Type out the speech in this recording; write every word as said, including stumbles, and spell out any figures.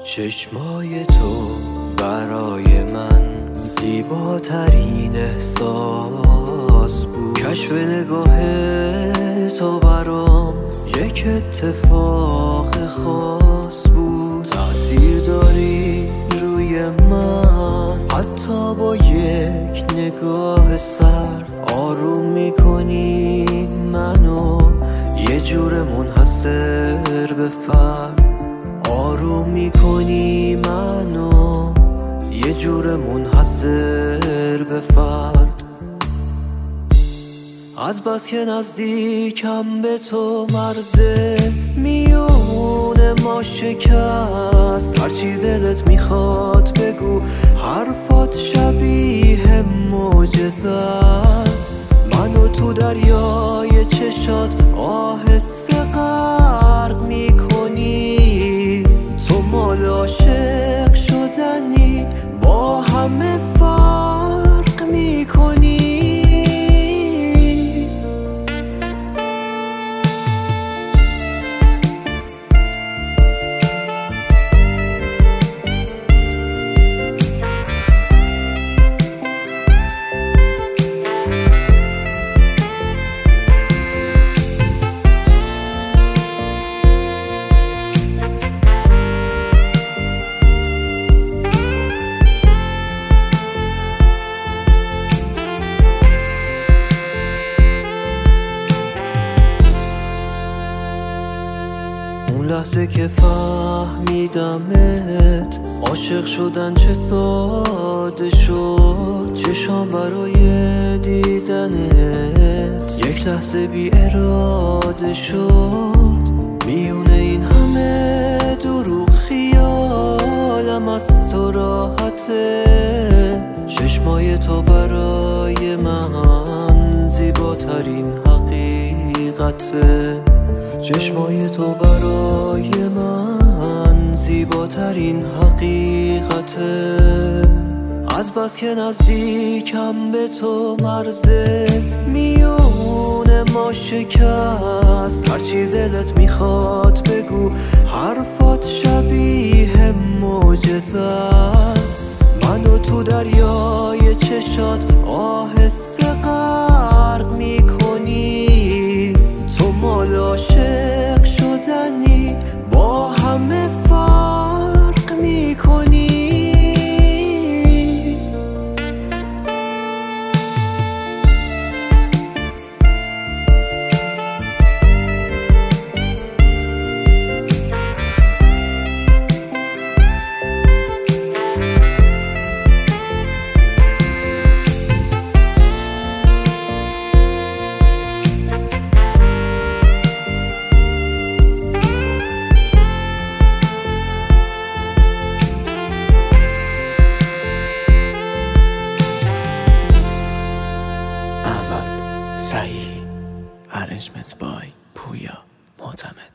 چشمای تو برای من زیباترین احساس بود. کشف نگاه تو برام یک اتفاق خاص بود. تأثیر داری روی من، حتی با یک نگاه سرد آروم میکنی منو، یه جور منحصر به فرد. آروم میکنی منو، یه جور منحصر به فرد. از بس که نزدیکم به تو مرز میون ما شکست. هرچی دلت میخواد بگو، حرفات شبیه معجزه است. منو تو دریای چشات آهسته غرق میکنی. تو مال عاشق شدنی، با همه فرق میکنی. اون لحظه که فهمیدمت، عاشق شدن چه ساده شد. چشام برای دیدنت یک لحظه بی اراده شد. میونه این همه دروغ خیالم از تو راحته. چشمای تو برای من زیباترین حقیقته. چشمای تو برای من زیباترین حقیقته. از بس که نزدیکم به تو مرز میون ما شکست. هرچی دلت میخواد بگو، حرفات شبیه معجزه است. منو تو دریای چشات آهسته غرق میکنی. تو مال عاشق شدنی، با همه فرق میکنی. صحیح. Arrangement by پویا معتمد.